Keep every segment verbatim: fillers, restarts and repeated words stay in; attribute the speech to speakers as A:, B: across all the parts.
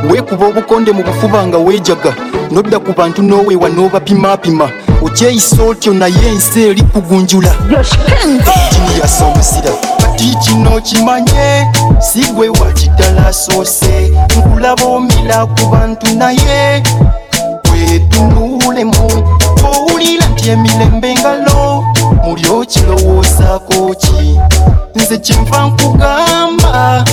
A: weekuba obukonde mu bufuba nga weejaga nodda ku bantu nooweewa n'obapimapima okyeyisa otyo naye ensi eri kugunjula kiniyasa omusira kati kino kimanye sigwe wakiddala asoose nkulaba omira ku bantu naye wetunulemu owulira nti emirembe ngalo muli okirowoozaako ki nze kyenva nkugamba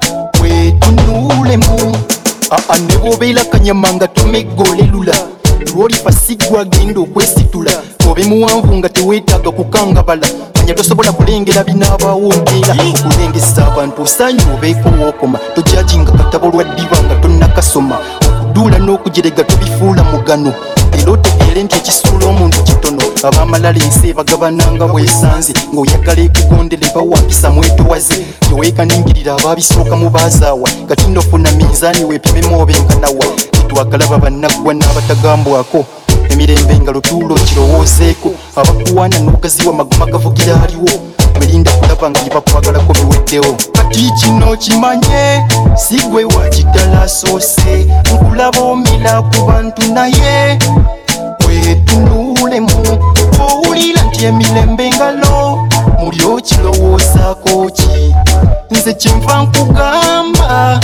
A: wetunulemu aa ne bw'obeera kanyama nga tomeggolelula lw'olifa sigwa agenda okwesitula obe muwanvu nga teweetaaga kukangabala manya tosobola kulengera binaabaawo mpeera okulengesa abantu osaanye obeeko wookoma tojajinga katabo lwa ddiba nga tonnakasoma okuduula n'okujerega tobifuula mugano era otegeere nti ekisuula omuntu kitono ab'amalala ensi ebagabananga bwesanze ng'oyagala ekugondere bawapisa mwetowaze teweekaningirira abaabisooka mu baazaawa kati nofuna minzaani weepimemu obenkanawa titwakalaba bannaggwa n'abatagambwako emirembe nga lutuulo kirowoozeeko abakuwaana n'ogaziwa maguma gavugira aliwo merinda kulaba nga byebakwagalako biweddewo kati kino kimanye sigwe wakiddala asoose nkulaba omira ku bantu naye wetunulemu owulira nti emirembe ngalo muli okirowoozaako ki nze kyenva nkugamba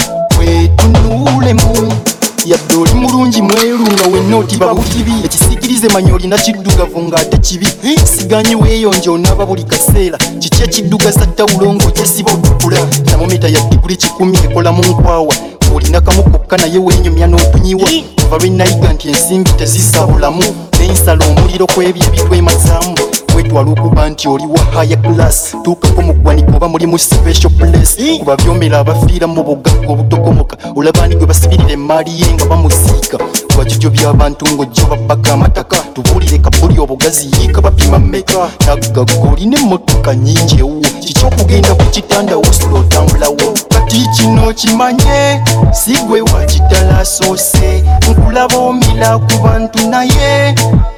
A: wetunulemu yadde oli mulungi mweru nga wenna otiba bukibi ekisikirize manya olina kiddugavu ng'ate kibi siganyi weeyonja onaaba buli kaseera kiki ekiddugaza ttawulo ng'okyesiba otukula tamometa ya diguli kikumi ekola mu nkwawa olina kamu kokka naye weenyumya n'otunyiwa kuva lwe nayiga nti ensimbi tezisabulamu n'ensala omuliro kw'ebyo ebitwemazaamu wetwala okuba nti oli wa haya class tuukako mu ggwanika oba muli mu special place kuba byomera abafiira mu bugagga obutokomoka olabaani gwe basibirira emaali ye nga bamuziika wakijo by'abantu ng'ojjo babbaka amataka tubuulire kabuli obugazi yiika bapima mmeka nagagga olina emmotoka nnyingi ewuwo kiki okugenda ku kitanda wosula otambulawo kati kino kimanye sigwe wakiddala asoose nkulaba omira ku bantu naye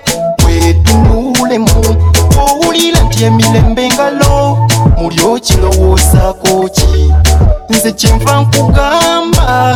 A: wetunulemu owulira nti emirembe ngalo muli okirowoozaako ki nze kyenva nkugamba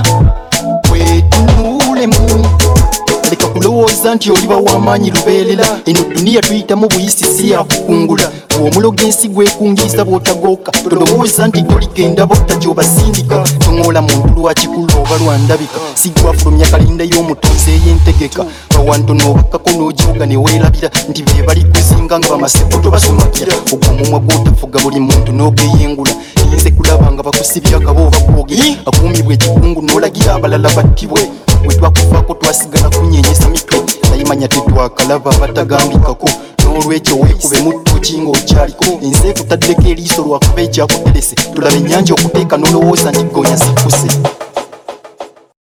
A: wetunulemu leka kulowooza nti oliba w'amaanyi lubeerera eno duniya tuyitamu buyisi si yakukungula bw'omuloga ensi gwekungiisa bw'otagooka tolowooza nti toligenda botta gy'obasindika toŋoola muntu lwakikulu oba lwandabika sigwafulumya kalinda y'omutonzi ey'entegeka bawantono obakkako n'ogiwoga ne weerabira nti be bali kuzinga nga bamaseko tobasomakira ogw'omumwa gw'otafuga buli muntu n'ogeyengula yinze kulaba nga bakusibya akabo oba gwoge akuumibwa ekikungu n'olagira abalala battibwe bwe twakufaako twasigala kunyenyesa mitwe naye manya tetwakalaba abatagambikako n'olwekyo weekube mutto kinga okyaliko ensi ekutaddeko eriiso lwakuba ekyakuterese tulaba ennyanja okuteeka n'olowooza nti ggoonya zikkuse